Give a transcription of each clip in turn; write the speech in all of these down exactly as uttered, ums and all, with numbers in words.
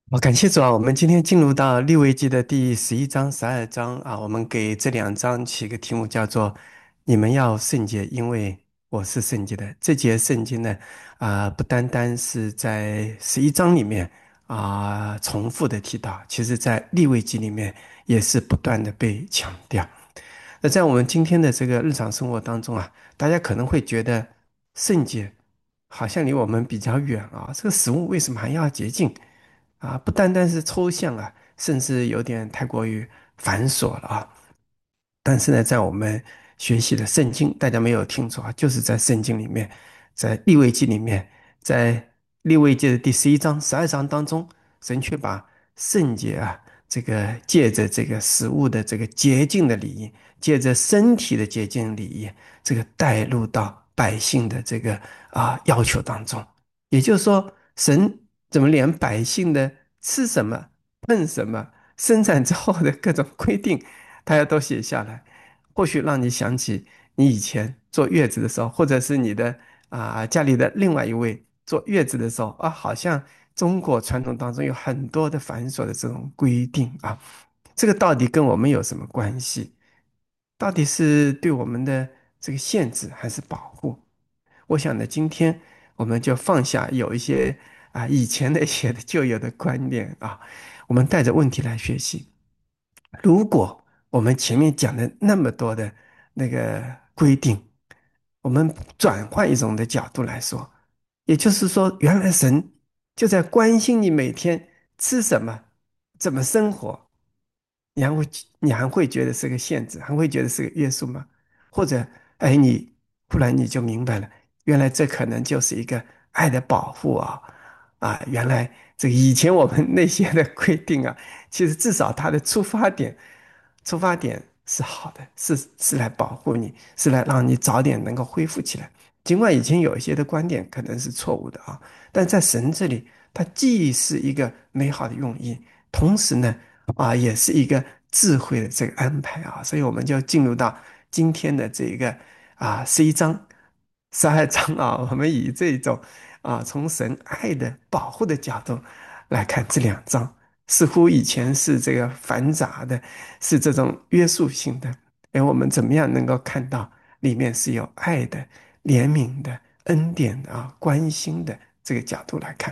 好，感谢主啊！我们今天进入到利未记的第十一章、十二章啊，我们给这两章起个题目，叫做"你们要圣洁，因为我是圣洁的"。这节圣经呢，啊，不单单是在十一章里面啊重复的提到，其实在利未记里面也是不断的被强调。那在我们今天的这个日常生活当中啊，大家可能会觉得圣洁好像离我们比较远啊，这个食物为什么还要洁净？啊，不单单是抽象啊，甚至有点太过于繁琐了啊。但是呢，在我们学习的圣经，大家没有听错啊，就是在圣经里面，在利未记里面，在利未记的第十一章、十二章当中，神却把圣洁啊，这个借着这个食物的这个洁净的礼仪，借着身体的洁净礼仪，这个带入到百姓的这个啊要求当中。也就是说，神怎么连百姓的吃什么、碰什么、生产之后的各种规定，他要都写下来，或许让你想起你以前坐月子的时候，或者是你的啊、家里的另外一位坐月子的时候啊，好像中国传统当中有很多的繁琐的这种规定啊，这个到底跟我们有什么关系？到底是对我们的这个限制还是保护？我想呢，今天我们就放下有一些啊以前的一些的旧有的观念啊，我们带着问题来学习。如果我们前面讲的那么多的那个规定，我们转换一种的角度来说，也就是说，原来神就在关心你每天吃什么，怎么生活，你还会你还会觉得是个限制，还会觉得是个约束吗？或者，哎，你忽然你就明白了，原来这可能就是一个爱的保护啊啊！原来这个以前我们那些的规定啊，其实至少它的出发点，出发点是好的，是是来保护你，是来让你早点能够恢复起来。尽管以前有一些的观点可能是错误的啊，但在神这里，它既是一个美好的用意，同时呢，啊，也是一个智慧的这个安排啊。所以我们就进入到今天的这个啊十一章、十二章啊，我们以这种啊从神爱的保护的角度来看这两章。似乎以前是这个繁杂的，是这种约束性的，而我们怎么样能够看到里面是有爱的、怜悯的、恩典的啊、关心的这个角度来看？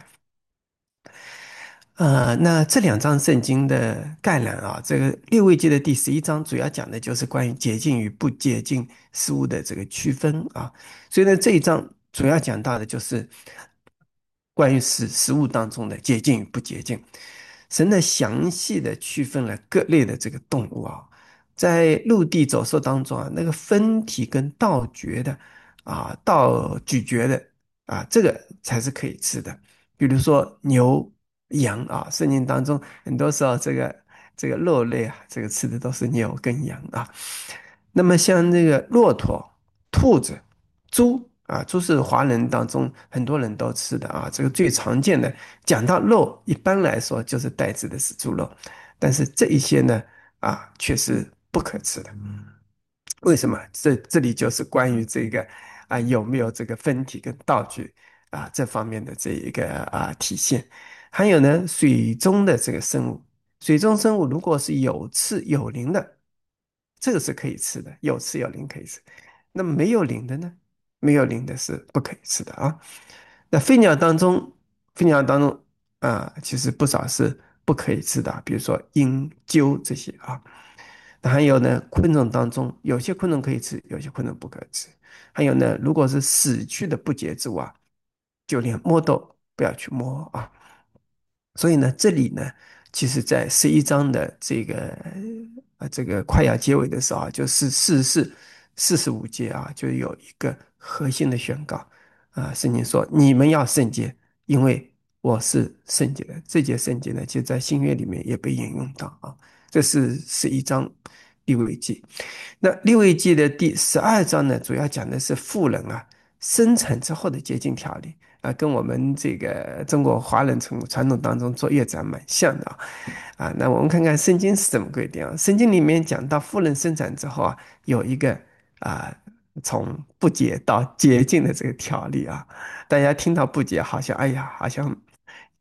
呃，那这两章圣经的概览啊，这个列位记的第十一章主要讲的就是关于洁净与不洁净事物的这个区分啊，所以呢，这一章主要讲到的就是关于食食物当中的洁净与不洁净。神的详细的区分了各类的这个动物啊，在陆地走兽当中啊，那个分体跟倒嚼的啊，倒咀嚼的啊，这个才是可以吃的。比如说牛、羊啊，圣经当中很多时候这个这个肉类啊，这个吃的都是牛跟羊啊。那么像这个骆驼、兔子、猪啊，猪是华人当中很多人都吃的啊，这个最常见的。讲到肉，一般来说就是带子的是猪肉，但是这一些呢，啊，却是不可吃的。为什么？这这里就是关于这个啊，有没有这个分体跟道具啊这方面的这一个啊体现。还有呢，水中的这个生物，水中生物如果是有翅有鳞的，这个是可以吃的，有翅有鳞可以吃。那么没有鳞的呢？没有鳞的是不可以吃的啊。那飞鸟当中，飞鸟当中啊，其实不少是不可以吃的啊，比如说鹰、鸠这些啊。那还有呢，昆虫当中有些昆虫可以吃，有些昆虫不可以吃。还有呢，如果是死去的不洁之物啊，就连摸都不要去摸啊。所以呢，这里呢，其实在十一章的这个呃这个快要结尾的时候啊，就是四十四、四十五节啊，就有一个核心的宣告啊，圣经说：“你们要圣洁，因为我是圣洁的。”这节圣洁呢，就在新约里面也被引用到啊。这是十一章利未记。那利未记的第十二章呢，主要讲的是妇人啊生产之后的洁净条例。啊，跟我们这个中国华人从传统当中坐月子还蛮像的啊。啊，那我们看看圣经是怎么规定啊？圣经里面讲到妇人生产之后啊，有一个啊从不洁到洁净的这个条例啊。大家听到不洁，好像哎呀，好像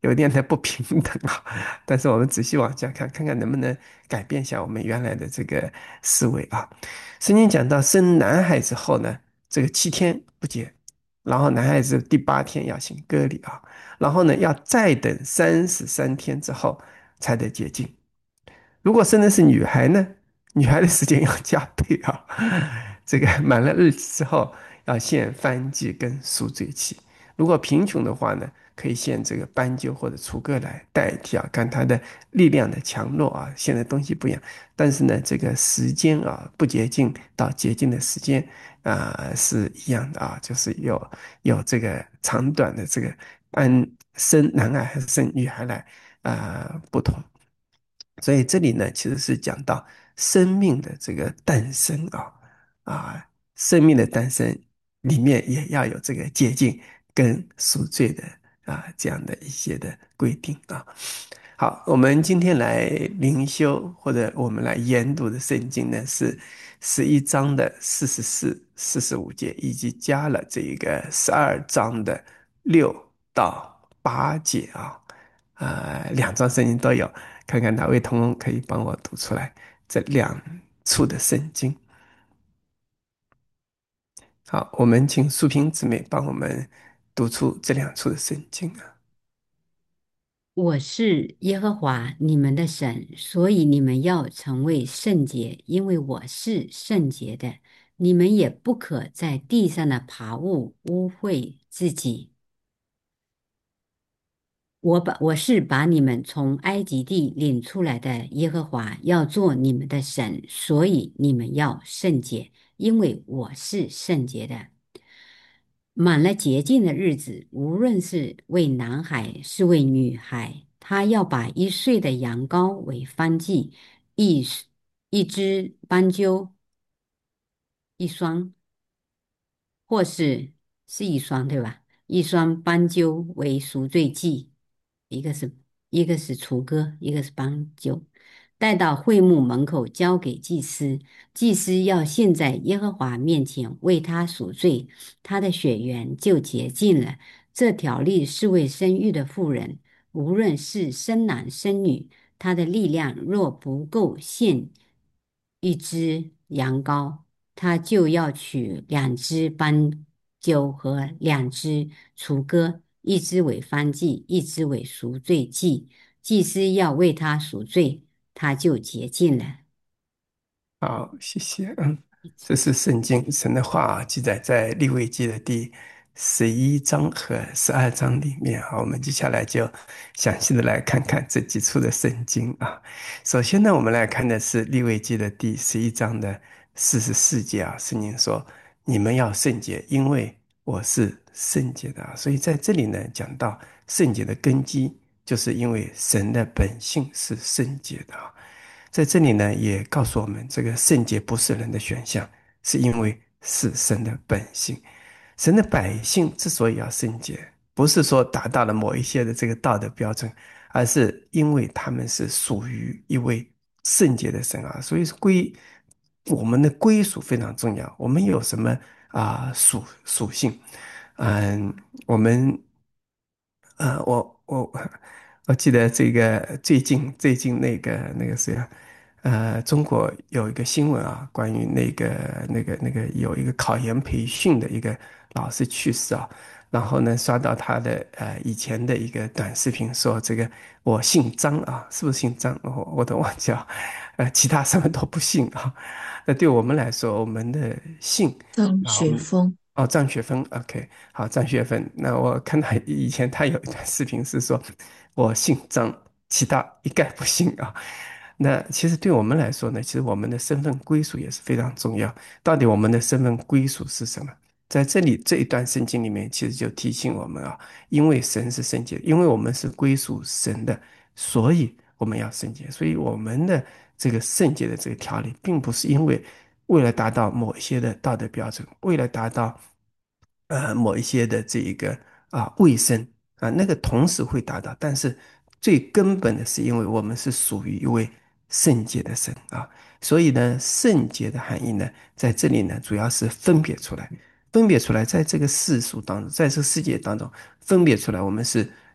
有点的不平等啊。但是我们仔细往下看，看看能不能改变一下我们原来的这个思维啊。圣经讲到生男孩之后呢，这个七天不洁，然后男孩子第八天要行割礼啊，然后呢要再等三十三天之后才得洁净。如果生的是女孩呢，女孩的时间要加倍啊。这个满了日子之后，要献燔祭跟赎罪祭。如果贫穷的话呢，可以献这个斑鸠或者雏鸽来代替啊，看它的力量的强弱啊，献的东西不一样。但是呢，这个时间啊，不洁净到洁净的时间啊，是一样的啊，就是有有这个长短的这个按生男孩还是生女孩来啊不同。所以这里呢，其实是讲到生命的这个诞生啊啊，生命的诞生里面也要有这个洁净跟赎罪的啊这样的一些的规定啊。好，我们今天来灵修或者我们来研读的圣经呢，是十一章的四十四、四十五节，以及加了这一个十二章的六到八节啊。呃，两章圣经都有，看看哪位同工可以帮我读出来这两处的圣经。好，我们请淑萍姊妹帮我们读出这两处的圣经啊。 我是耶和华你们的神，所以你们要成为圣洁，因为我是圣洁的。你们也不可在地上的爬物污秽自己。我把我是把你们从埃及地领出来的耶和华，要做你们的神，所以你们要圣洁，因为我是圣洁的。满了洁净的日子，无论是为男孩是为女孩，他要把一岁的羊羔为燔祭，一一只斑鸠一双，或是是一双，对吧？一双斑鸠为赎罪祭，一个是一个是雏鸽，一个是斑鸠，带到会幕门口交给祭司。祭司要献在耶和华面前为他赎罪，他的血缘就洁净了。这条例是为生育的妇人，无论是生男生女，他的力量若不够献一只羊羔，他就要取两只斑鸠和两只雏鸽，一只为燔祭，一只为赎罪祭。祭司要为他赎罪，他就洁净了。 好，谢谢。嗯，这是圣经神的话记载在利未记的第十一章和十二章里面。好，我们接下来就详细的来看看这几处的圣经啊。首先呢，我们来看的是利未记的第十一章的四十四节啊。圣经说：“你们要圣洁，因为我是圣洁的啊。”所以在这里呢，讲到圣洁的根基，就是因为神的本性是圣洁的啊。在这里呢，也告诉我们，这个圣洁不是人的选项，是因为是神的本性。神的百姓之所以要圣洁，不是说达到了某一些的这个道德标准，而是因为他们是属于一位圣洁的神啊。所以归我们的归属非常重要。我们有什么啊、属属性？嗯，我们呃，我我我记得这个最近最近那个那个谁啊，呃，中国有一个新闻啊，关于那个那个那个有一个考研培训的一个老师去世啊。然后呢，刷到他的呃以前的一个短视频，说这个我姓张啊，是不是姓张？我我都忘记了，呃，其他什么都不姓啊。那对我们来说，我们的姓。 张啊，我们雪峰。 哦，张雪峰，OK，好，张雪峰。那我看他以前他有一段视频是说，我姓张，其他一概不姓啊。那其实对我们来说呢，其实我们的身份归属也是非常重要。到底我们的身份归属是什么？在这里这一段圣经里面，其实就提醒我们啊，因为神是圣洁，因为我们是归属神的，所以我们要圣洁。所以我们的这个圣洁的这个条例，并不是因为为了达到某一些的道德标准，为了达到呃某一些的这一个啊卫生啊，那个同时会达到，但是最根本的是因为我们是属于一位圣洁的神啊。所以呢，圣洁的含义呢，在这里呢，主要是分别出来，分别出来，在这个世俗当中，在这个世界当中，分别出来，我们是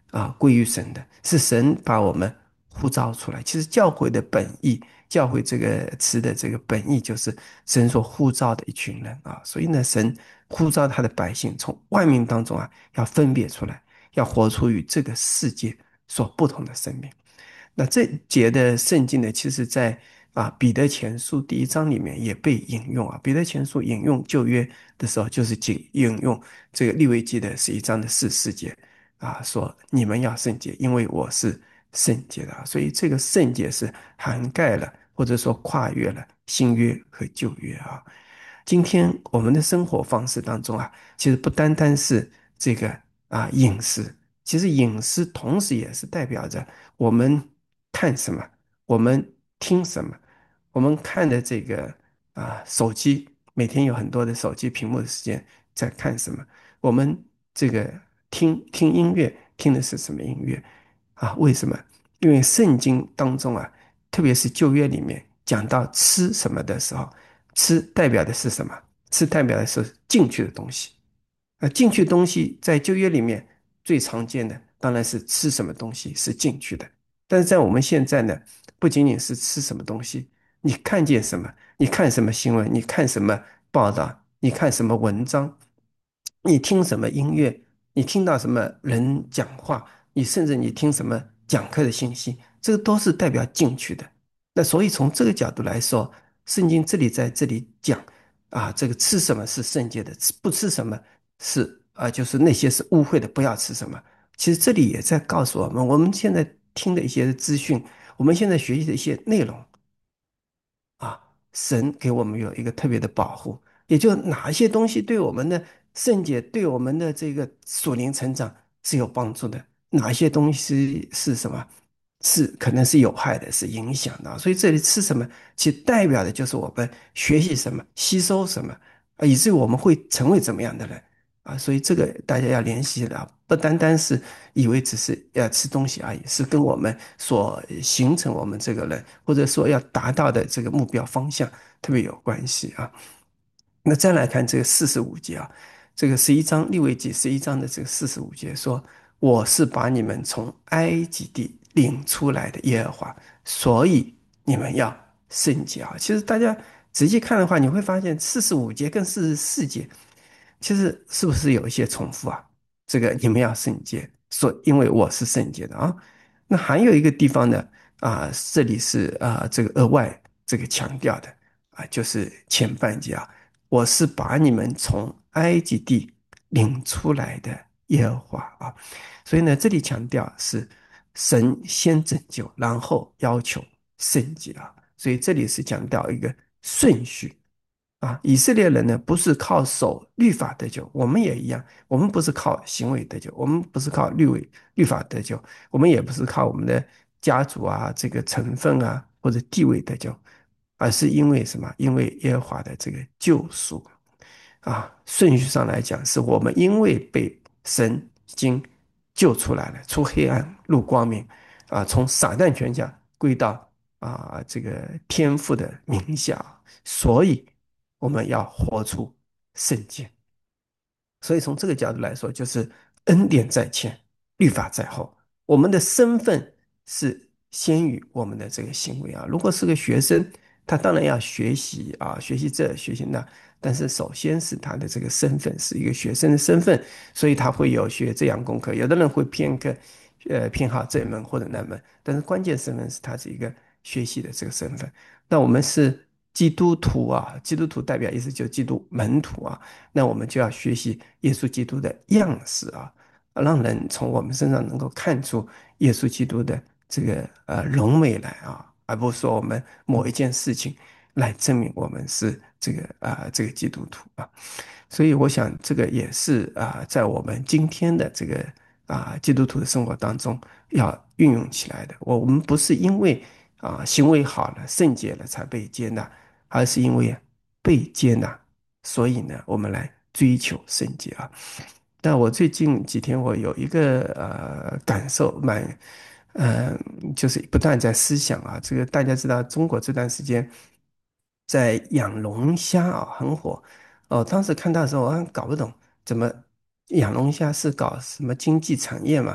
啊归于神的，是神把我们呼召出来。其实教会的本意，教会这个词的这个本意就是神所呼召的一群人啊。所以呢，神呼召他的百姓从万民当中啊，要分别出来，要活出与这个世界所不同的生命。那这节的圣经呢，其实在啊彼得前书第一章里面也被引用啊。彼得前书引用旧约的时候，就是引引用这个利未记的十一章的四十四节啊，说你们要圣洁，因为我是圣洁的啊。所以这个圣洁是涵盖了或者说跨越了新约和旧约啊。今天我们的生活方式当中啊，其实不单单是这个啊饮食，其实饮食同时也是代表着我们看什么，我们听什么，我们看的这个啊手机，每天有很多的手机屏幕的时间在看什么，我们这个听听音乐听的是什么音乐啊？为什么？因为圣经当中啊，特别是旧约里面讲到吃什么的时候，吃代表的是什么？吃代表的是进去的东西。呃，进去的东西在旧约里面最常见的当然是吃什么东西是进去的，但是在我们现在呢，不仅仅是吃什么东西，你看见什么，你看什么新闻，你看什么报道，你看什么文章，你听什么音乐，你听到什么人讲话，你甚至你听什么讲课的信息，这个都是代表进去的。那所以从这个角度来说，圣经这里在这里讲啊，这个吃什么是圣洁的，吃不吃什么是啊，就是那些是污秽的，不要吃什么。其实这里也在告诉我们，我们现在听的一些资讯，我们现在学习的一些内容，啊，神给我们有一个特别的保护，也就哪一些东西对我们的圣洁、对我们的这个属灵成长是有帮助的，哪一些东西是什么，是可能是有害的，是影响的。所以这里吃什么，其实代表的就是我们学习什么、吸收什么，啊，以至于我们会成为怎么样的人。啊，所以这个大家要联系了，不单单是以为只是要吃东西而已，是跟我们所形成我们这个人，或者说要达到的这个目标方向特别有关系啊。那再来看这个四十五节啊，这个十一章利未记十一章的这个四十五节说：“我是把你们从埃及地领出来的耶和华，所以你们要圣洁啊。”其实大家仔细看的话，你会发现四十五节跟四十四节。其实是不是有一些重复啊？这个你们要圣洁，说因为我是圣洁的啊。那还有一个地方呢，啊，这里是啊这个额外这个强调的啊，就是前半节啊，我是把你们从埃及地领出来的耶和华啊。所以呢，这里强调是神先拯救，然后要求圣洁啊。所以这里是强调一个顺序。啊，以色列人呢，不是靠守律法得救，我们也一样，我们不是靠行为得救，我们不是靠律为律法得救，我们也不是靠我们的家族啊、这个成分啊或者地位得救，而是因为什么？因为耶和华的这个救赎啊。顺序上来讲，是我们因为被神已经救出来了，出黑暗入光明啊，从撒旦权下归到啊这个天父的名下，所以。我们要活出圣洁。所以从这个角度来说，就是恩典在前，律法在后。我们的身份是先于我们的这个行为啊。如果是个学生，他当然要学习啊，学习这，学习那。但是首先是他的这个身份是一个学生的身份，所以他会有学这样功课。有的人会偏科，呃，偏好这一门或者那门，但是关键身份是他是一个学习的这个身份。那我们是基督徒啊，基督徒代表意思就是基督门徒啊。那我们就要学习耶稣基督的样式啊，让人从我们身上能够看出耶稣基督的这个呃荣美来啊，而不是说我们某一件事情来证明我们是这个啊、呃、这个基督徒啊。所以我想这个也是啊、在我们今天的这个啊、基督徒的生活当中要运用起来的。我我们不是因为啊、行为好了圣洁了才被接纳，而是因为被接纳，所以呢，我们来追求圣洁啊。那我最近几天我有一个呃感受蛮，呃，就是不断在思想啊。这个大家知道，中国这段时间在养龙虾啊，很火。哦，当时看到的时候，我还搞不懂怎么养龙虾是搞什么经济产业嘛？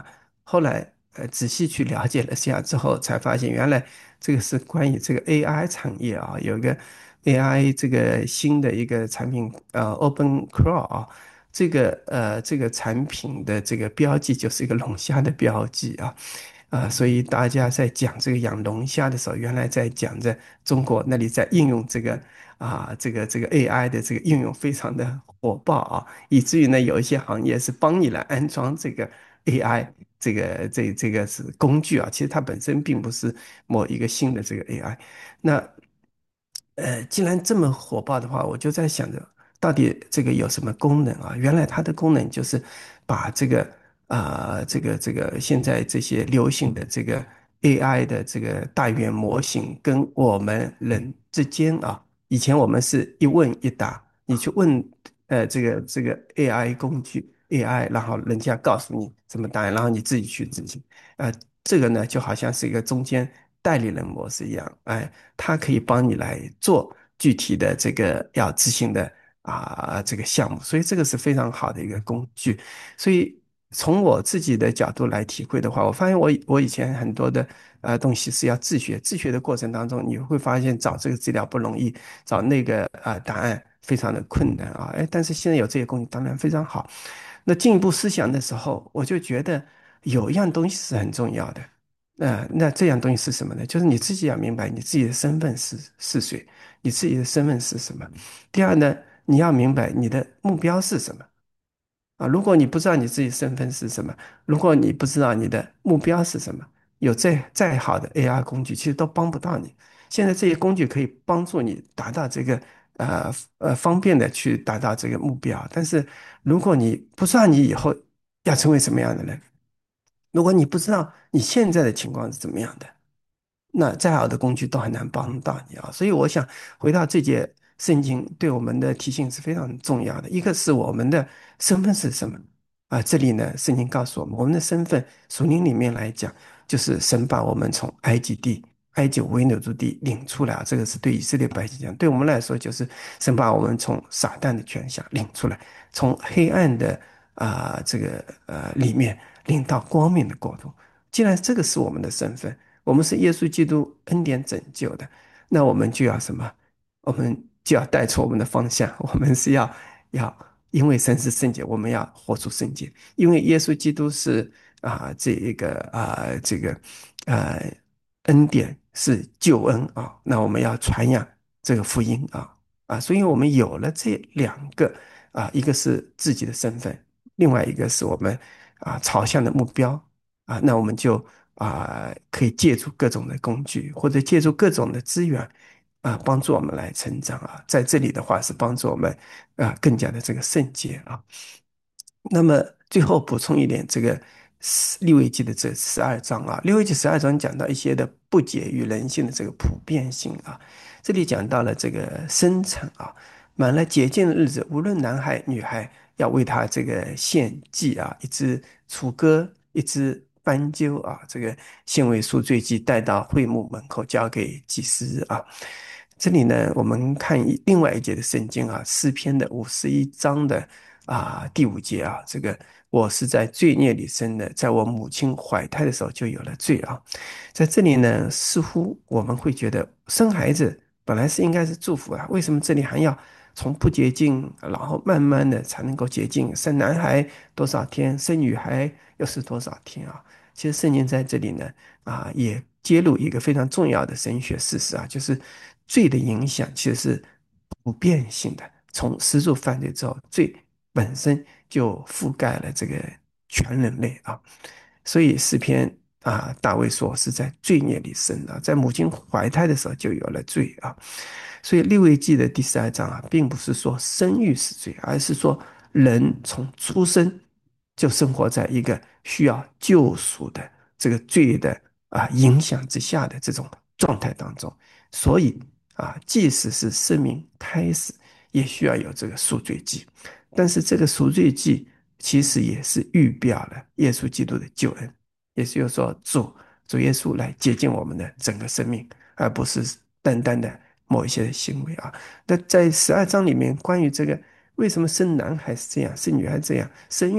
后来呃仔细去了解了下之后，才发现原来这个是关于这个 A I 产业啊，有一个 A I 这个新的一个产品呃 Open Claw 啊，这个呃这个产品的这个标记就是一个龙虾的标记啊。啊，所以大家在讲这个养龙虾的时候，原来在讲着中国那里在应用这个啊，这个这个 A I 的这个应用非常的火爆啊，以至于呢有一些行业是帮你来安装这个 A I，这个这这个是工具啊，其实它本身并不是某一个新的这个 A I。那呃，既然这么火爆的话，我就在想着，到底这个有什么功能啊？原来它的功能就是把这个啊、这个这个现在这些流行的这个 A I 的这个大语言模型跟我们人之间啊，以前我们是一问一答，你去问呃这个这个 A I 工具 A I，然后人家告诉你什么答案，然后你自己去执行。呃，这个呢就好像是一个中间代理人模式一样，哎。它可以帮你来做具体的这个要执行的啊这个项目，所以这个是非常好的一个工具。所以从我自己的角度来体会的话，我发现我以我以前很多的呃东西是要自学，自学的过程当中，你会发现找这个资料不容易，找那个啊答案非常的困难啊。哎，但是现在有这些工具，当然非常好。那进一步思想的时候，我就觉得有一样东西是很重要的。那那这样东西是什么呢？就是你自己要明白你自己的身份是是谁，你自己的身份是什么。第二呢，你要明白你的目标是什么啊。如果你不知道你自己身份是什么，如果你不知道你的目标是什么，有再再好的 A I 工具，其实都帮不到你。现在这些工具可以帮助你达到这个呃呃方便的去达到这个目标，但是如果你不知道你以后要成为什么样的人，如果你不知道你现在的情况是怎么样的，那再好的工具都很难帮到你啊。所以我想回到这节圣经对我们的提醒是非常重要的。一个是我们的身份是什么啊？这里呢，圣经告诉我们，我们的身份，属灵里面来讲，就是神把我们从埃及地、埃及为奴之地领出来啊。这个是对以色列百姓讲，对我们来说，就是神把我们从撒旦的权下领出来，从黑暗的啊、这个呃里面领到光明的国度。既然这个是我们的身份，我们是耶稣基督恩典拯救的，那我们就要什么？我们就要带出我们的方向，我们是要要，因为神是圣洁，我们要活出圣洁。因为耶稣基督是啊、这一个啊、这个呃恩典是救恩啊，那我们要传扬这个福音啊啊，所以我们有了这两个啊，一个是自己的身份，另外一个是我们啊朝向的目标啊，那我们就啊可以借助各种的工具，或者借助各种的资源啊，帮助我们来成长啊。在这里的话是帮助我们啊更加的这个圣洁啊。那么最后补充一点，这个十利未记的这十二章啊，利未记十二章讲到一些的不解与人性的这个普遍性啊，这里讲到了这个生产啊，满了洁净的日子，无论男孩女孩，要为他这个献祭啊，一只雏鸽，一只斑鸠啊，这个献为赎罪祭，带到会幕门口交给祭司啊。这里呢，我们看一另外一节的圣经啊，诗篇的五十一章的啊第五节啊，这个我是在罪孽里生的，在我母亲怀胎的时候就有了罪啊。在这里呢，似乎我们会觉得生孩子本来是应该是祝福啊，为什么这里还要从不洁净，然后慢慢的才能够洁净？生男孩多少天，生女孩又是多少天啊？其实圣经在这里呢，啊，也揭露一个非常重要的神学事实啊，就是罪的影响其实是普遍性的。从始祖犯罪之后，罪本身就覆盖了这个全人类啊。所以诗篇啊，大卫说是在罪孽里生的，在母亲怀胎的时候就有了罪啊。所以利未记的第十二章啊，并不是说生育是罪，而是说人从出生就生活在一个需要救赎的这个罪的啊影响之下的这种状态当中。所以啊，即使是生命开始，也需要有这个赎罪祭。但是这个赎罪祭其实也是预表了耶稣基督的救恩，也就是说主主耶稣来洁净我们的整个生命，而不是单单的某一些行为啊。那在十二章里面，关于这个为什么生男孩是这样，生女孩这样，生育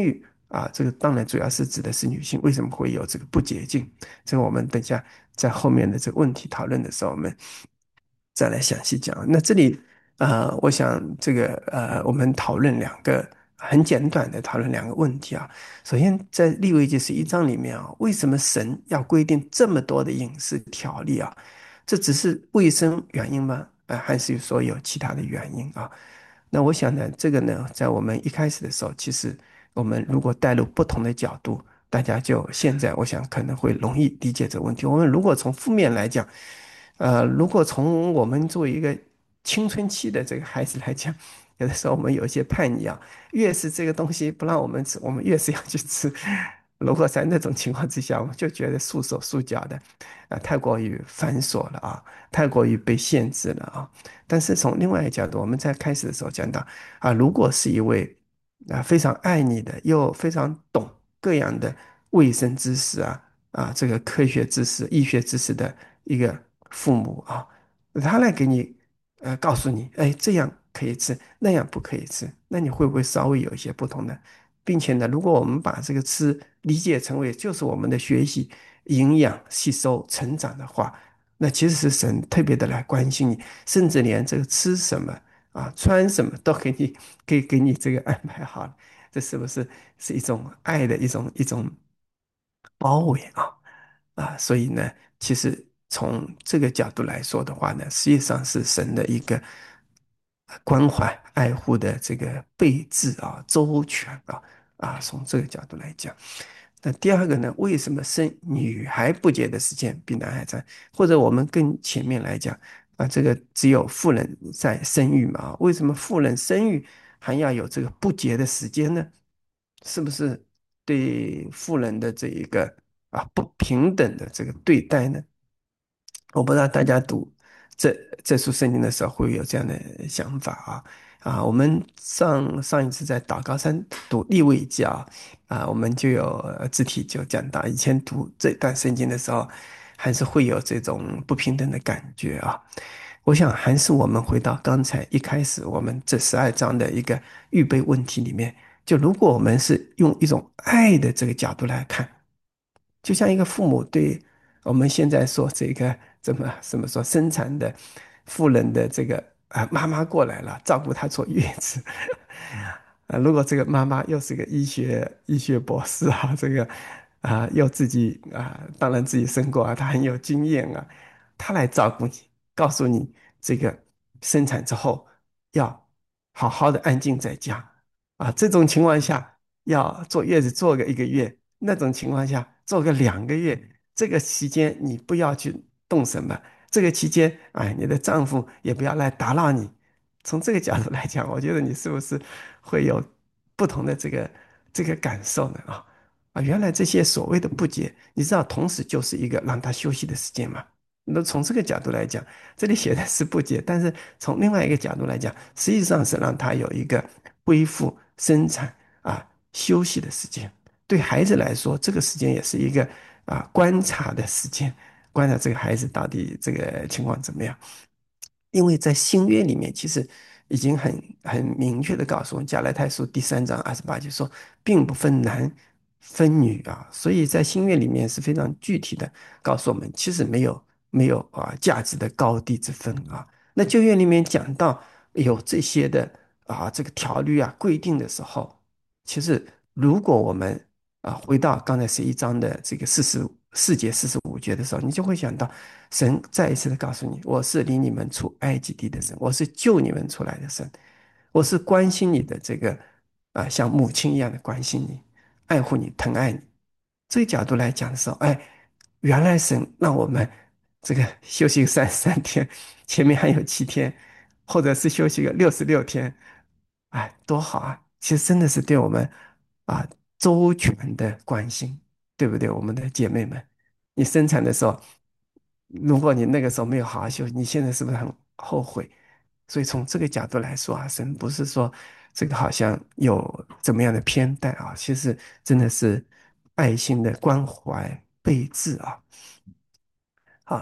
啊，这个当然主要是指的是女性为什么会有这个不洁净，这个我们等一下在后面的这个问题讨论的时候，我们再来详细讲。那这里呃，我想这个呃，我们讨论两个很简短的讨论两个问题啊。首先，在利未记十一章里面啊，为什么神要规定这么多的饮食条例啊？这只是卫生原因吗？呃，还是说有其他的原因啊？那我想呢，这个呢，在我们一开始的时候，其实我们如果带入不同的角度，大家就现在我想可能会容易理解这个问题。我们如果从负面来讲，呃，如果从我们作为一个青春期的这个孩子来讲，有的时候我们有一些叛逆啊，越是这个东西不让我们吃，我们越是要去吃。如果在那种情况之下，我们就觉得束手束脚的，啊、太过于繁琐了啊，太过于被限制了啊。但是从另外一个角度，我们在开始的时候讲到啊，如果是一位啊非常爱你的，又非常懂各样的卫生知识啊啊这个科学知识、医学知识的一个父母啊，他来给你呃告诉你，哎，这样可以吃，那样不可以吃，那你会不会稍微有一些不同的？并且呢，如果我们把这个吃理解成为就是我们的学习、营养、吸收、成长的话，那其实是神特别的来关心你，甚至连这个吃什么啊、穿什么都给你，可以给你这个安排好了。这是不是是一种爱的一种一种包围啊？啊，所以呢，其实从这个角度来说的话呢，实际上是神的一个关怀、爱护的这个备至啊、周全啊啊，从这个角度来讲。那第二个呢，为什么生女孩不洁的时间比男孩长？或者我们更前面来讲啊，这个只有妇人在生育嘛？啊为什么妇人生育还要有这个不洁的时间呢？是不是对妇人的这一个啊不平等的这个对待呢？我不知道大家读这这书圣经的时候会有这样的想法啊啊！我们上上一次在祷告山读利未记啊啊，我们就有呃肢体就讲到，以前读这段圣经的时候，还是会有这种不平等的感觉啊。我想还是我们回到刚才一开始我们这十二章的一个预备问题里面，就如果我们是用一种爱的这个角度来看。就像一个父母对我们现在说这个怎么怎么说生产的妇人的这个啊妈妈过来了，照顾她坐月子。啊，如果这个妈妈又是个医学医学博士啊，这个啊又自己啊，当然自己生过啊，她很有经验啊，她来照顾你，告诉你这个生产之后要好好的安静在家啊，这种情况下要坐月子坐个一个月。那种情况下做个两个月，这个期间你不要去动什么，这个期间，哎，你的丈夫也不要来打扰你。从这个角度来讲，我觉得你是不是会有不同的这个这个感受呢？啊啊，原来这些所谓的不洁，你知道，同时就是一个让他休息的时间嘛。那从这个角度来讲，这里写的是不洁，但是从另外一个角度来讲，实际上是让他有一个恢复生产啊休息的时间。对孩子来说，这个时间也是一个啊观察的时间，观察这个孩子到底这个情况怎么样。因为在新约里面，其实已经很很明确的告诉我们，加拉太书第三章二十八节说，并不分男分女啊，所以在新约里面是非常具体的告诉我们，其实没有没有啊价值的高低之分啊。那旧约里面讲到有这些的啊这个条律啊规定的时候，其实如果我们啊回到刚才十一章的这个四十四节四十五节的时候，你就会想到。神再一次的告诉你，我是领你们出埃及地的神，我是救你们出来的神，我是关心你的这个啊，像母亲一样的关心你、爱护你、疼爱你。这个角度来讲的时候，哎，原来神让我们这个休息三十三天，前面还有七天，或者是休息个六十六天，哎，多好啊！其实真的是对我们啊周全的关心，对不对？我们的姐妹们，你生产的时候，如果你那个时候没有好好休息，你现在是不是很后悔？所以从这个角度来说啊，神不是说这个好像有怎么样的偏待啊，其实真的是爱心的关怀备至啊。好，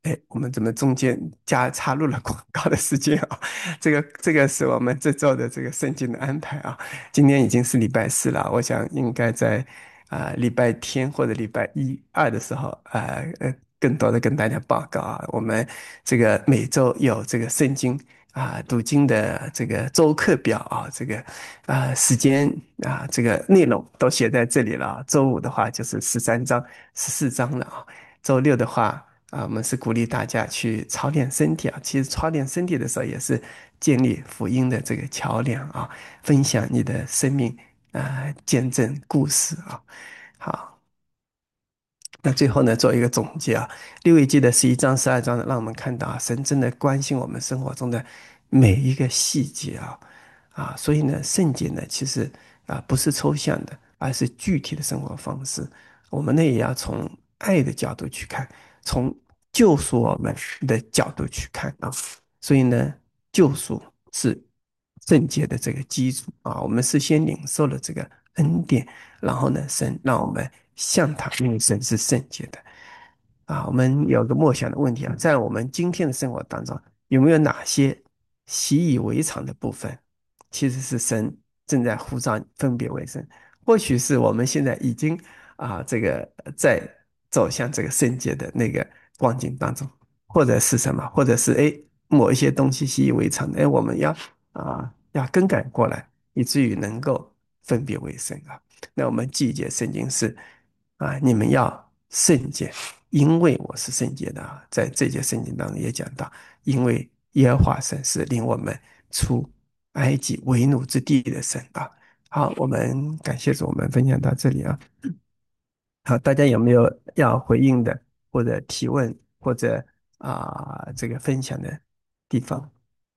哎，我们怎么中间加插入了广告的时间啊？这个这个是我们这周的这个圣经的安排啊。今天已经是礼拜四了，我想应该在啊、礼拜天或者礼拜一二的时候，啊呃，更多的跟大家报告啊。我们这个每周有这个圣经啊读经的这个周课表啊，这个啊时间啊这个内容都写在这里了啊。周五的话就是十三章、十四章了啊。周六的话。啊，我们是鼓励大家去操练身体啊。其实操练身体的时候，也是建立福音的这个桥梁啊，分享你的生命啊，见证故事啊。好，那最后呢，做一个总结啊，六位记的十一章、十二章呢，让我们看到啊，神真的关心我们生活中的每一个细节啊啊，所以呢，圣洁呢，其实啊不是抽象的，而是具体的生活方式。我们呢，也要从爱的角度去看，从救赎我们的角度去看啊。所以呢，救赎是圣洁的这个基础啊。我们是先领受了这个恩典。然后呢，神让我们向他，因为神是圣洁的啊。我们有个默想的问题啊，在我们今天的生活当中，有没有哪些习以为常的部分，其实是神正在呼召你分别为圣？或许是我们现在已经啊，这个在走向这个圣洁的那个光景当中，或者是什么，或者是哎某一些东西习以为常的，哎，我们要啊要更改过来，以至于能够分别为圣啊。那我们记一节圣经是啊，你们要圣洁，因为我是圣洁的啊。在这节圣经当中也讲到，因为耶和华神是领我们出埃及为奴之地的神啊。好，我们感谢主，我们分享到这里啊。好，大家有没有要回应的，或者提问，或者啊、这个分享的地方？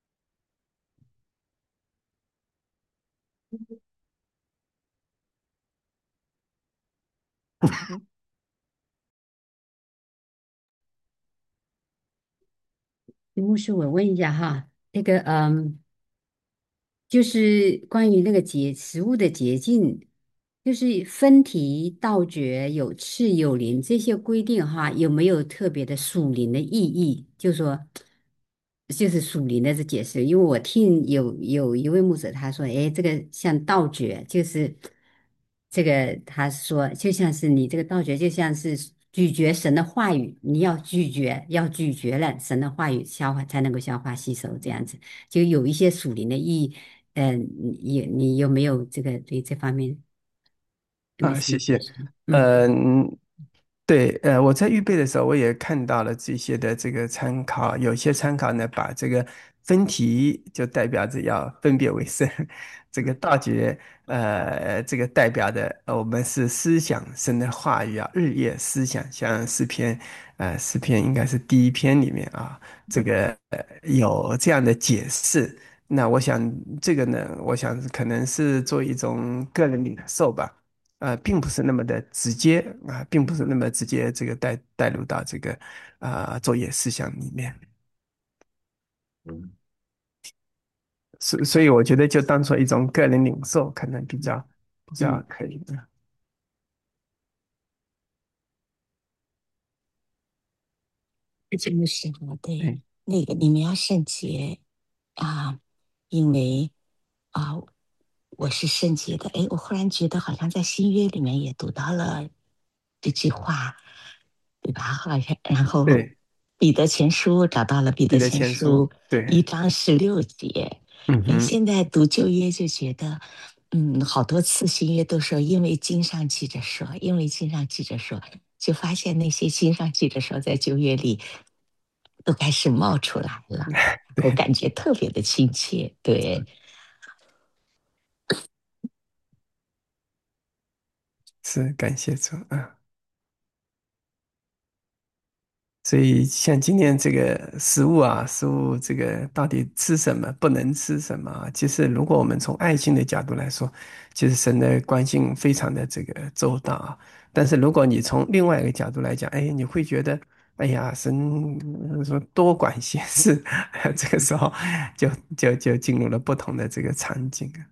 牧师，我问一下哈，那个嗯。就是关于那个洁食物的洁净，就是分题、道诀、有次有灵这些规定哈，有没有特别的属灵的意义？就说就是属灵的这解释，因为我听有有一位牧者他说，诶，这个像道诀，就是这个他说就像是你这个道诀，就像是咀嚼神的话语，你要咀嚼，要咀嚼了神的话语，消化才能够消化吸收，这样子就有一些属灵的意义。嗯，你你有没有这个对这方面有没有啊， 什么谢谢。 补充？嗯嗯，对，呃，我在预备的时候，我也看到了这些的这个参考，有些参考呢，把这个分题就代表着要分别为圣，这个道诀，呃，这个代表的呃我们是思想神的话语啊，日夜思想，像诗篇，呃，诗篇应该是第一篇里面啊，这个呃有这样的解释。那我想这个呢，我想可能是做一种个人领受吧。呃，并不是那么的直接啊，并不是那么直接这个带带入到这个啊作业事项里面，所所以我觉得就当做一种个人领受，可能比较比较嗯可以的。 这个时候，对， 对那个你们要圣洁啊，因为啊，我是圣洁的。哎，我忽然觉得好像在新约里面也读到了这句话，对吧？好像，然后对， 彼得前书找到了彼得彼得前书前书，对， 一章十六节。哎， 嗯哼， 现在读旧约就觉得，嗯，好多次新约都说，因为经上记着说，因为经上记着说，就发现那些经上记着说，在旧约里都开始冒出来了，我对， 感觉特别的亲切。对， 是感谢主啊。所以像今天这个食物啊，食物这个到底吃什么，不能吃什么啊，其实如果我们从爱心的角度来说，其实神的关心非常的这个周到啊。但是如果你从另外一个角度来讲，哎，你会觉得，哎呀，神呃说多管闲事，这个时候就就就进入了不同的这个场景啊。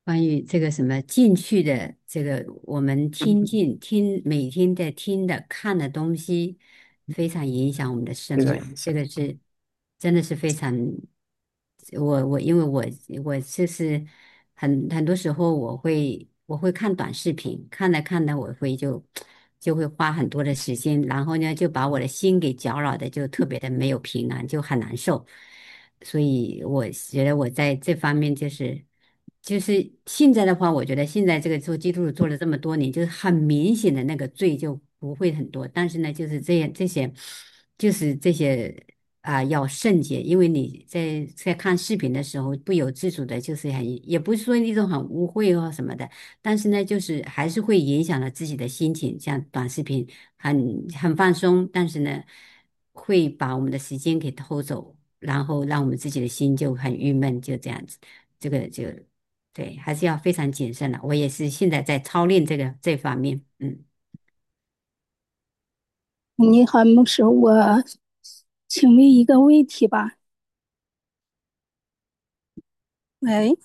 关于这个什么进去的这个，我们听进听每天的听的看的东西，非常影响我们的生非常命。 影响。 这个是真的是非常，我我因为我我就是很很多时候我会我会看短视频，看着看着我会就就会花很多的时间，然后呢就把我的心给搅扰的就特别的没有平安，就很难受。所以我觉得我在这方面就是。就是现在的话，我觉得现在这个做基督徒做了这么多年，就是很明显的那个罪就不会很多。但是呢，就是这样这些，就是这些啊、要圣洁，因为你在在看视频的时候，不由自主的，就是很也不是说一种很污秽或什么的，但是呢，就是还是会影响了自己的心情。像短视频很很放松，但是呢，会把我们的时间给偷走，然后让我们自己的心就很郁闷，就这样子。这个就对，还是要非常谨慎的。我也是现在在操练这个这方面，嗯。 你好，牧师，我请问一个问题吧。喂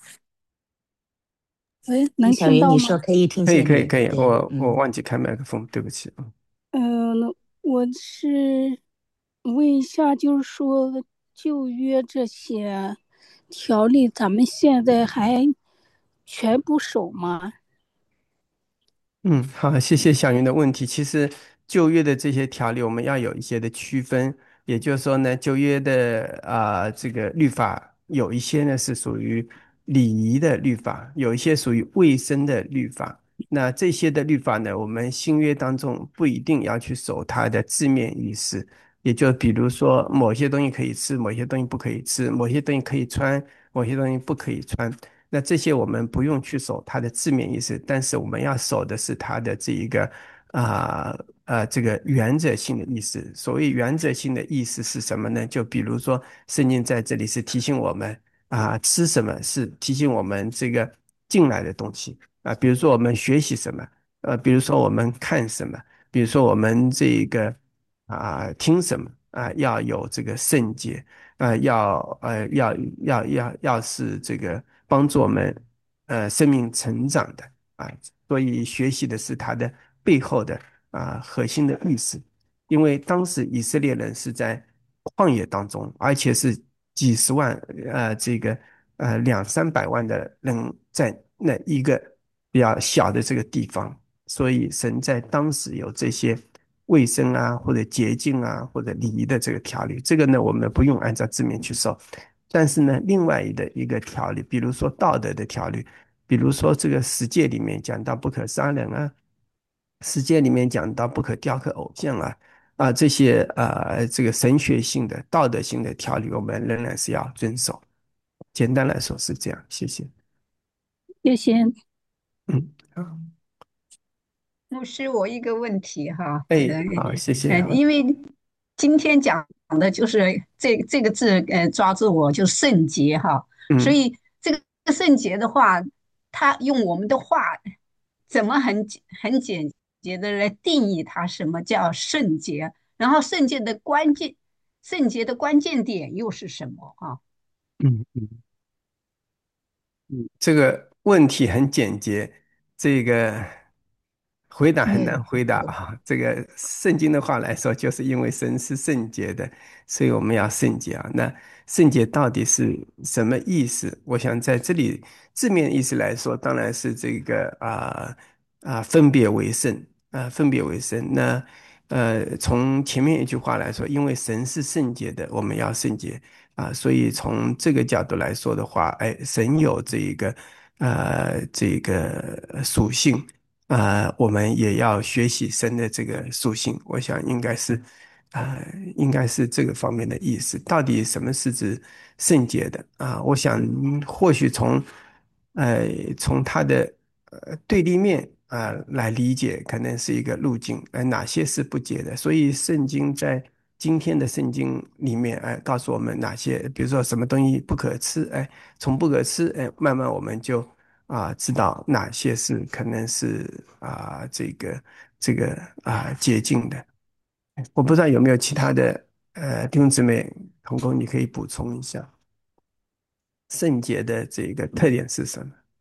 喂，能小云， 听到吗？ 你说可以听可以， 见你， 可以，可以， 对， 我我嗯。 忘记开麦克风，对不起啊。 嗯，我是问一下，就是说旧约这些条例，咱们现在还全部守吗？ 嗯，好，谢谢小云的问题。其实旧约的这些条例，我们要有一些的区分。也就是说呢，旧约的啊、这个律法有一些呢是属于礼仪的律法，有一些属于卫生的律法。那这些的律法呢，我们新约当中不一定要去守它的字面意思。也就比如说，某些东西可以吃，某些东西不可以吃，某些东西可以穿，某些东西不可以穿。那这些我们不用去守它的字面意思，但是我们要守的是它的这一个啊呃这个原则性的意思。所谓原则性的意思是什么呢？就比如说，圣经在这里是提醒我们啊、吃什么是提醒我们这个进来的东西啊、比如说我们学习什么，呃，比如说我们看什么，比如说我们这一个啊、听什么啊、要有这个圣洁。呃，要呃要要要要是这个帮助我们呃生命成长的啊，所以学习的是它的背后的啊核心的意思。因为当时以色列人是在旷野当中，而且是几十万呃这个呃两三百万的人在那一个比较小的这个地方，所以神在当时有这些卫生啊，或者洁净啊，或者礼仪的这个条例，这个呢，我们不用按照字面去守。但是呢，另外的一个条例，比如说道德的条例，比如说这个十诫里面讲到不可杀人啊，十诫里面讲到不可雕刻偶像啊，啊这些呃这个神学性的、道德性的条例，我们仍然是要遵守。简单来说是这样，谢谢。 谢谢。 嗯，好， 牧师，我一个问题哈， 哎， 呃好，谢谢， 呃， 好， 因为今天讲的就是这这个字，呃，抓住我就是圣洁哈，所嗯。 以这个圣洁的话，他用我们的话怎么很简很简洁的来定义它什么叫圣洁，然后圣洁的关键，圣洁的关键点又是什么啊？ 嗯嗯。嗯，这个问题很简洁，这个回答很难嗯， 回答啊。这个圣经的话来说，就是因为神是圣洁的，所以我们要圣洁啊。那圣洁到底是什么意思？我想在这里字面意思来说，当然是这个啊啊、分别为圣啊、分别为圣。那呃，从前面一句话来说，因为神是圣洁的，我们要圣洁。啊，所以从这个角度来说的话，哎，神有这一个呃这个属性，啊，我们也要学习神的这个属性。我想应该是啊、应该是这个方面的意思。到底什么是指圣洁的啊？我想或许从呃从它的呃对立面啊、来理解，可能是一个路径。呃，哪些是不洁的？所以圣经在今天的圣经里面，哎，告诉我们哪些，比如说什么东西不可吃，哎，从不可吃，哎，慢慢我们就啊知道哪些是可能是啊这个这个啊洁净的。我不知道有没有其他的呃弟兄姊妹同工，你可以补充一下圣洁的这个特点是什么？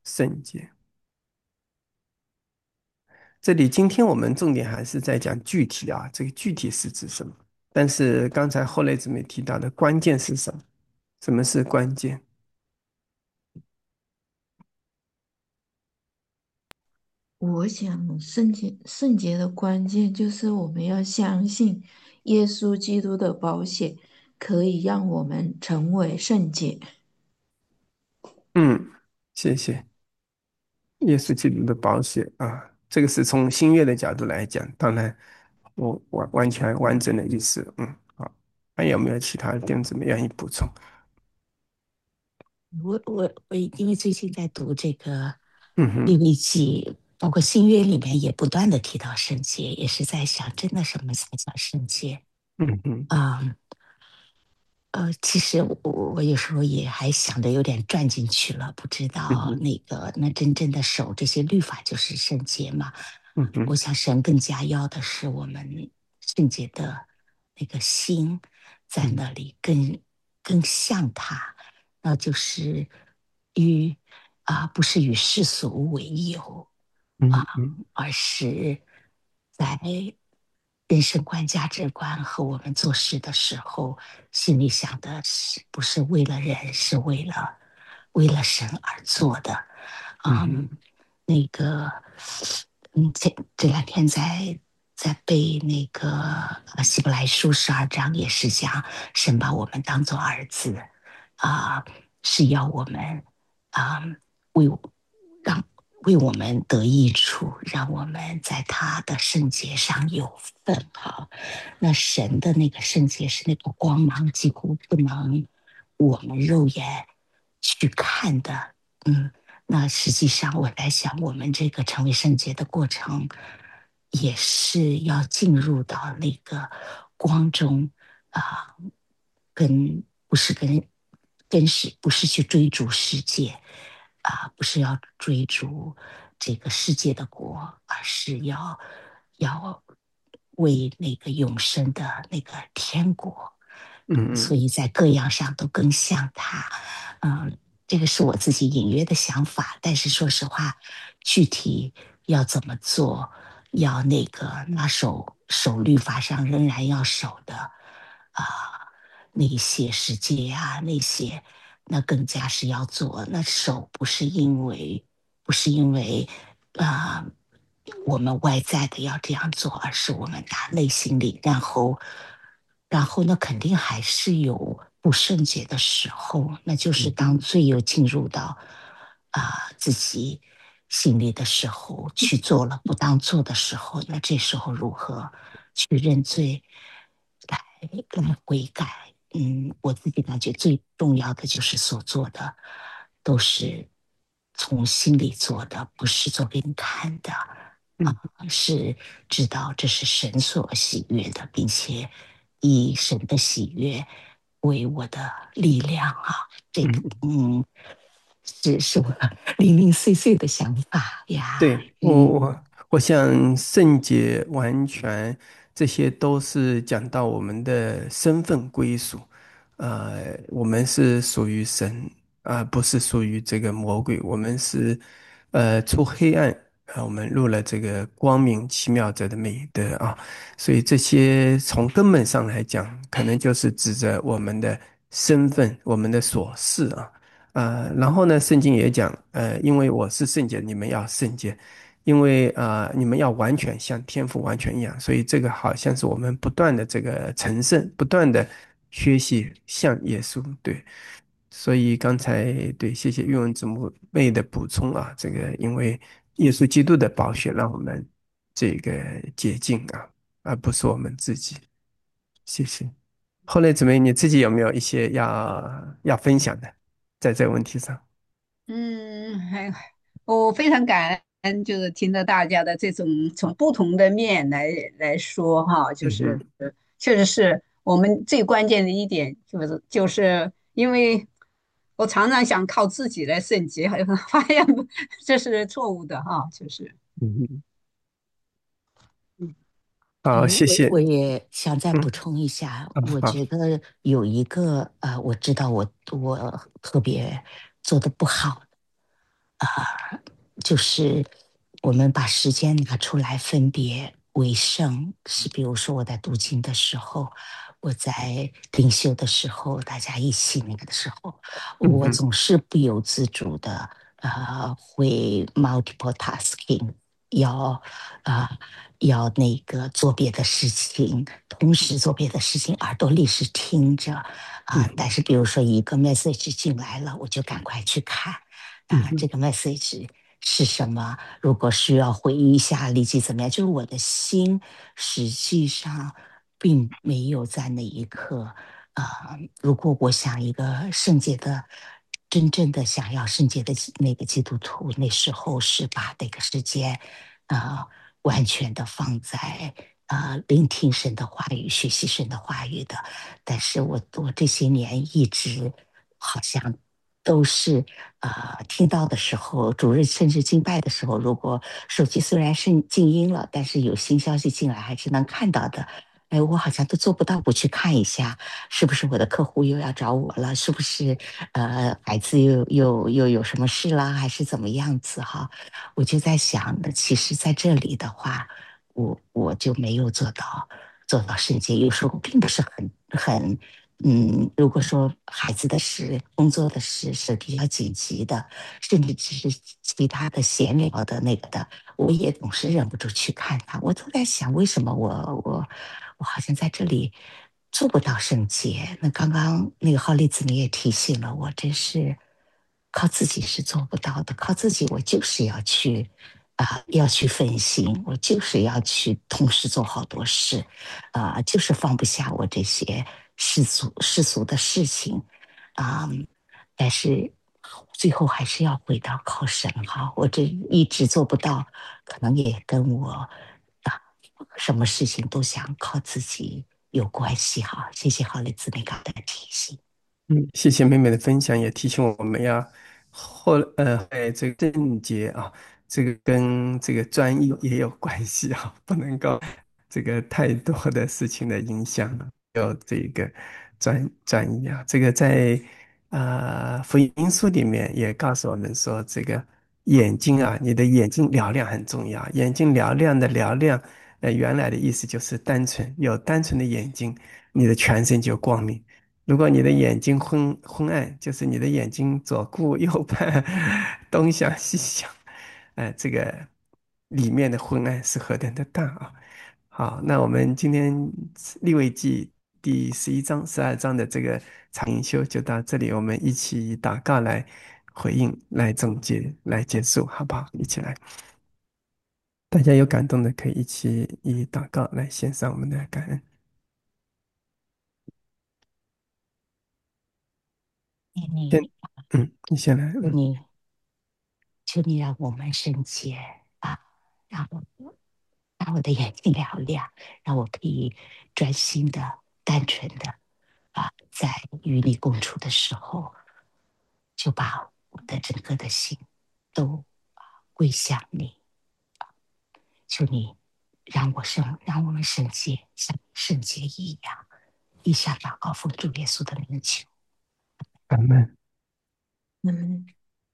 圣洁。这里今天我们重点还是在讲具体啊，这个具体是指什么？但是刚才后来姊妹提到的关键是什么？什么是关键？ 我想圣洁圣洁的关键就是我们要相信耶稣基督的保险可以让我们成为圣洁。 嗯，谢谢。耶稣基督的保险啊，这个是从新约的角度来讲，当然我完完全完整的意思。嗯，好，还有没有其他的弟兄姊妹愿意补充？ 我我我，因为最近在读这个嗯哼， 利未记，包括新约里面也不断的提到圣洁，也是在想，真的什么才叫圣洁嗯哼， 啊？呃，其实我我有时候也还想的有点转进去了，不知道嗯哼， 那个那真正的守这些律法就是圣洁嘛？ 嗯哼， 我想神更加要的是我们圣洁的那个心在嗯那里更更像他，那就是与啊、不是与世俗为友啊， 嗯嗯而是在人生观、价值观和我们做事的时候，心里想的是不是为了人，是为了为了神而做的。嗯， 嗯哼， 那个，嗯，这这两天在在背那个呃希伯来书十二章，也是讲神把我们当做儿子啊、是要我们啊、为让为我们得益处，让我们在他的圣洁上有份。好，那神的那个圣洁是那个光芒，几乎不能我们肉眼去看的。嗯，那实际上我在想，我们这个成为圣洁的过程，也是要进入到那个光中啊、跟不是跟跟是不是去追逐世界啊、不是要追逐这个世界的国，而是要要为那个永生的那个天国， 嗯嗯所以在各样上都更像他。嗯，这个是我自己隐约的想法，但是说实话，具体要怎么做，要那个那守守律法上仍然要守的啊、那些世界啊，那些那更加是要做。那守不是因为不是因为啊、我们外在的要这样做，而是我们打内心里，然后然后呢，肯定还是有不圣洁的时候，那就是当罪又进入到啊、自己心里的时候，去做了不当做的时候，那这时候如何去认罪，来来悔改？嗯，我自己感觉最重要的就是所做的都是从心里做的，不是做给你看的啊， 嗯是知道这是神所喜悦的，并且以神的喜悦为我的力量啊。这个嗯。 嗯，是是我零零碎碎的想法呀。 对，我嗯我我想圣洁完全这些都是讲到我们的身份归属，呃，我们是属于神，而不是属于这个魔鬼。我们是呃出黑暗，呃，我们入了这个光明奇妙者的美德啊。所以这些从根本上来讲，可能就是指着我们的身份，我们的所事啊。呃，然后呢，圣经也讲，呃，因为我是圣洁，你们要圣洁，因为呃，你们要完全像天父完全一样，所以这个好像是我们不断的这个成圣，不断的学习像耶稣，对。所以刚才对，谢谢玉文子母妹的补充啊，这个因为耶稣基督的宝血让我们这个洁净啊，而不是我们自己，谢谢。后来姊妹，你自己有没有一些要要分享的，在这个问题上？ 嗯，还我非常感恩，就是听到大家的这种从不同的面来来说哈，就是嗯哼， 确实是我们最关键的一点，就是就是因为我常常想靠自己来圣洁，发现不这是错误的哈，就是嗯哼， 嗯哎， 好，谢我我谢。 也想再补嗯， 充一下， 啊， 我好， 觉得有一个呃，我知道我我特别做的不好， 啊、就是我们把时间拿出来分别为圣，是比如说我在读经的时候，我在灵修的时候，大家一起那个的时候，我嗯哼， 总是不由自主的呃会 multiple tasking，要啊、呃要那个做别的事情，同时做别的事情，耳朵里是听着啊、但嗯哼， 是比如说一个 message 进来了，我就赶快去看啊、这嗯哼， 个 message 是什么？如果需要回忆一下，立即怎么样？就是我的心实际上并没有在那一刻。呃，如果我想一个圣洁的、真正的想要圣洁的那个基督徒，那时候是把这个时间，呃，完全的放在呃聆听神的话语、学习神的话语的。但是我我这些年一直好像都是呃听到的时候，主日甚至敬拜的时候，如果手机虽然是静音了，但是有新消息进来还是能看到的。哎，我好像都做不到不去看一下，是不是我的客户又要找我了？是不是呃孩子又又又有什么事啦？还是怎么样子哈？我就在想，那其实在这里的话，我我就没有做到做到圣洁。有时候并不是很很嗯，如果说孩子的事、工作的事是比较紧急的，甚至只是其他的闲聊的那个的，我也总是忍不住去看他。我都在想，为什么我我我好像在这里做不到圣洁？那刚刚那个浩丽子你也提醒了我，真是靠自己是做不到的，靠自己我就是要去啊、要去分心，我就是要去同时做好多事，啊、就是放不下我这些世俗世俗的事情啊、但是最后还是要回到靠神哈，我这一直做不到，可能也跟我啊什么事情都想靠自己有关系哈。谢谢郝丽子那刚的提醒。 嗯，谢谢妹妹的分享，也提醒我们要后呃，哎，这个正节啊，这个跟这个专一也有关系啊，不能够这个太多的事情的影响，有这个专专一啊。这个在啊、福音书里面也告诉我们说，这个眼睛啊，你的眼睛嘹亮很重要。眼睛嘹亮的嘹亮，呃，原来的意思就是单纯，有单纯的眼睛，你的全身就光明。如果你的眼睛昏昏暗，就是你的眼睛左顾右盼，东想西想，哎，这个里面的昏暗是何等的大啊！好，那我们今天利未记第十一章、十二章的这个长灵修就到这里，我们一起以祷告来回应、来总结、来结束，好不好？一起来，大家有感动的可以一起以祷告来献上我们的感恩。 愿你， 先，嗯，你先来，嗯。 求你，求你让我们圣洁啊，让我让我的眼睛嘹亮，让我可以专心的、单纯的啊，在与你共处的时候，就把我的整个的心都啊归向你。求你让我圣，让我们圣洁，像圣洁一样。以下祷告奉主耶稣的名求。 阿门。 嗯，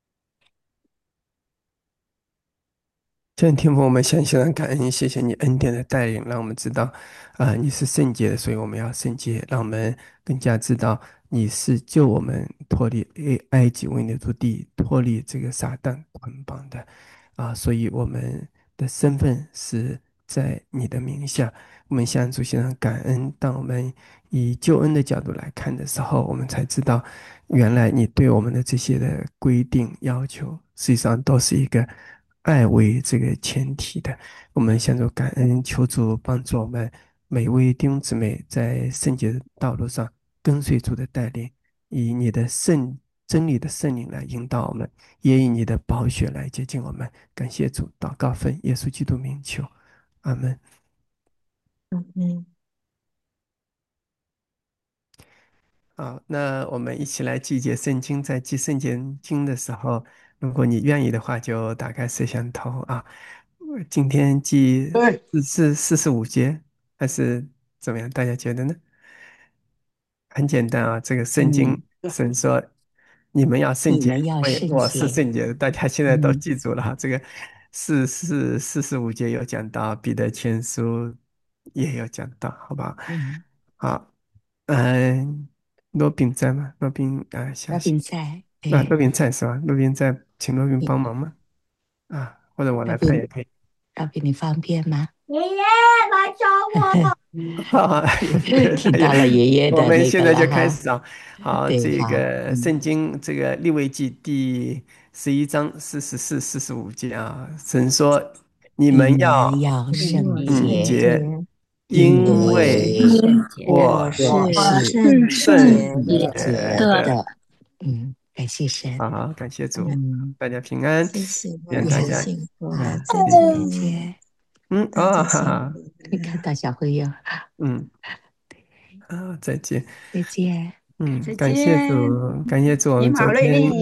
天天父，我们向谢然感恩，谢谢你恩典的带领，让我们知道，啊、你是圣洁的，所以我们要圣洁，让我们更加知道你是救我们脱离埃埃及为奴之地，脱离这个撒旦捆绑的，啊、所以我们的身份是在你的名下。我们向主献上感恩。当我们以救恩的角度来看的时候，我们才知道，原来你对我们的这些的规定要求，实际上都是一个爱为这个前提的。我们向主感恩，求主帮助我们每位弟兄姊妹在圣洁的道路上跟随主的带领，以你的圣真理的圣灵来引导我们，也以你的宝血来接近我们。感谢主，祷告奉耶稣基督名求，阿门。 嗯， 好，那我们一起来记节圣经。在记圣洁经的时候，如果你愿意的话，就打开摄像头啊。我今天记对， 是是四十五节，还是怎么样？大家觉得呢？很简单啊，这个圣经嗯， 神说你们要圣洁， 你们要因为我是圣洁。 圣洁的。大家现在都嗯记住了哈，这个四四四十五节有讲到，彼得前书也有讲到，好吧？ 嗯， 好，嗯，罗宾在吗？罗宾啊，下罗线。 宾在， 那罗哎， 宾在是吧？罗宾在，请罗宾你帮忙吗？啊，或者我来拍罗宾， 也可以。 罗宾，你方便吗？ 爷爷来找我。 好，爷爷听他也， 到了爷爷我的那个们现在就了哈。 开始啊。好， 对， 这好， 个嗯圣经这个利未记第十一章四十四、四十五节啊，神说你你们们要要圣嗯圣洁， 洁， 节， 因因为为圣洁的， 我我我是是是是圣圣圣洁圣洁的。 洁洁的。 的。 的。嗯，感谢神。 好，感谢主， 嗯， 大家平安， 谢谢，我愿大家很幸福啊！ 好， 再感见， 谢。 嗯啊大家幸哈哈可以看福。 到小朋友， 嗯啊，再见。 再见。 嗯， 再感谢主， 见， 感谢主，我以们昨天。 马内利。